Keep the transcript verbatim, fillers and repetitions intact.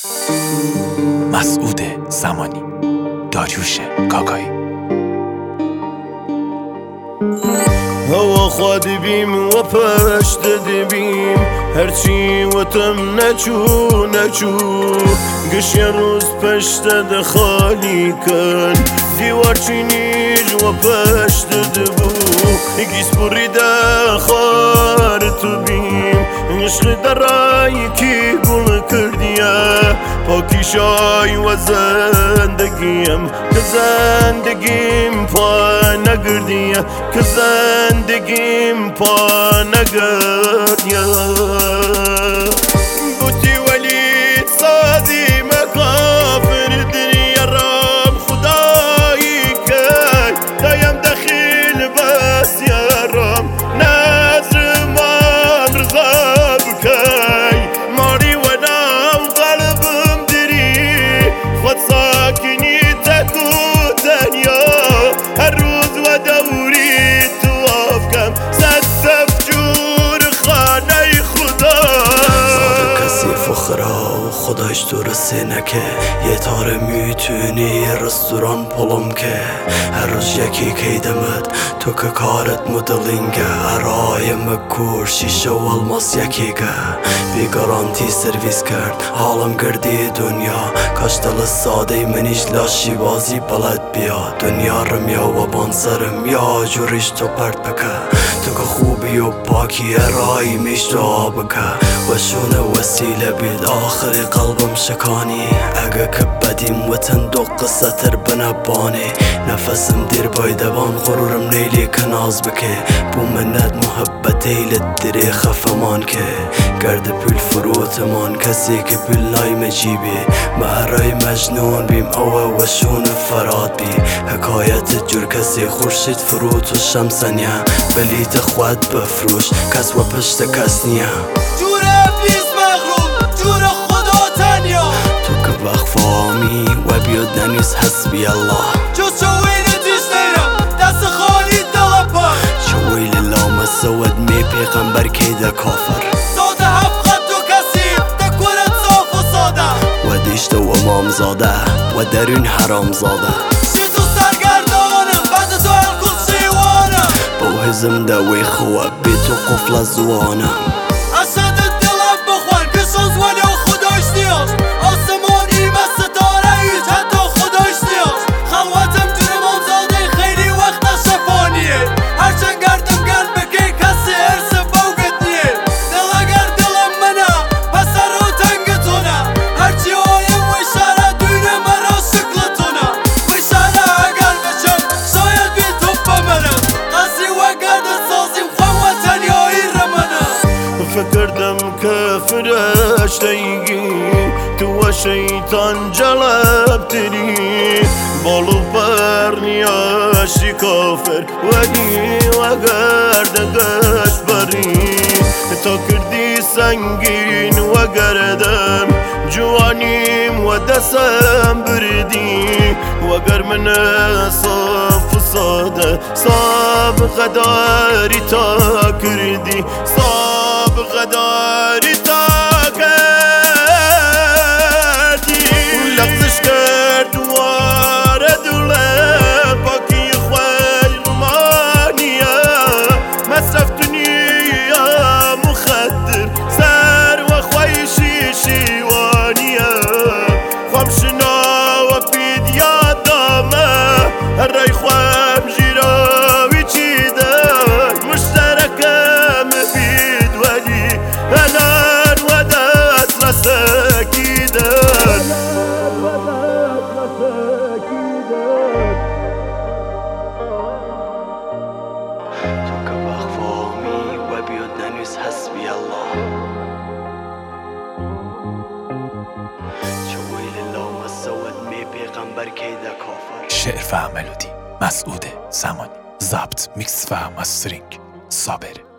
مسعود زمانی، داریوش کاکایی. هوا خواد بیم و پشت دبیم هرچی و تم نچو نچو گش یه روز پشت ده خالی کن دیوار چینیج و پشت دبو گیس بوری ده خار تو بیم عشق درایی کی گل کردیه پاکی شای و زندگیم که زندگیم پا نگردیه که زندگیم پا نگردیه بوتی ولی سازی مکافر دنیا رام خدایی که دایم دخیل بس یارم نظر من رضا بکی ماری و نام قلبم دری خود ساکنی تکو دنیا هر روز و دوری خداش تو رسینه که یه تاره میتونی یه رستوران پلم که هر روز یکی کیدمت تو که کارت مدلینگه ارای مکور شیشه و الماس یکی که بی گارانتی سرویس کرد حالم گردی دنیا کاش دل ساده منیش لاشی بازی بلد بیا دنیا رم یا و بانسرم یا جوریش تو پرد بکه تو که خوبی و پاکی ارای میش دعا بکه و شونه وسیله بید آخری قلبم شکانی اگه که بدیم وطن دو قصه تر بنبانی نفسم دیر بایدبان غرورم نیلی کناز بکه بو منت محبت ایلت دری خفمان که گرد پیل فروتمان کسی که پیل نای مجیبی مهرای مجنون بیم اوه و شون فراد بی حکایت جور کسی خورشید فروت و شمسنیه بلیت خود بفروش کس و پشت کس نیه جور ابلیس مغروب جور خدا تنیا تو که وقفامی و بیاد ننیس حسبی الله جز چویل دیش نیرم دست خالی دلپا چویل لام سود می پیغمبر که ده کافر ساده حفقت و کسیب دکورت صاف و ساده و دیشت و امام زاده و درون حرام زاده شیز و سرگردانم بعد تو الکل شیوانم با هزم دوی خواب بی تو قفل زوانم اشد دلم بخوان کشوز ولی خداش نیاز آسمانی و ستاره ایج حتی خداش نیاز خلوتم جرمم زاده خیلی وقت شفانیه هرچند گردم گرد بکی کسی ارس بوگت نیه دل اگر دلم منه پس رو تنگ تونه هرچی آیم و اشاره دونه مرا شکل تونه و اشاره اگر بچم شاید بی توپ بمنم قصی و گرد سازیم خوام و تنیایی رمنه فکردم که فرشتگی تو شیطان جلب تری بالو برنیاشی کافر ولی و گردگش بری تا کردی سنگین و گردم جوانیم و دستم بردی و گر من صاف و ساده سابقه داری تا کردی سابقه داری تا کردی لغزش کرد واره دوله باکی خوی رومانیه مصرف دنیا مخدر سر و خوی شیشیوانیه خوام شنا و پید یادامه هر رای خوام جیراوی چیدن مشترکم بید ولی هنان و دست رسکیدن تو که وقفامی و بیاد ننویس حسبی الله چویل لام سود می پیغمبر که ده کافر شعر و ملودی مسعود زمانی، ضبط میکس و مسترینگ صابر.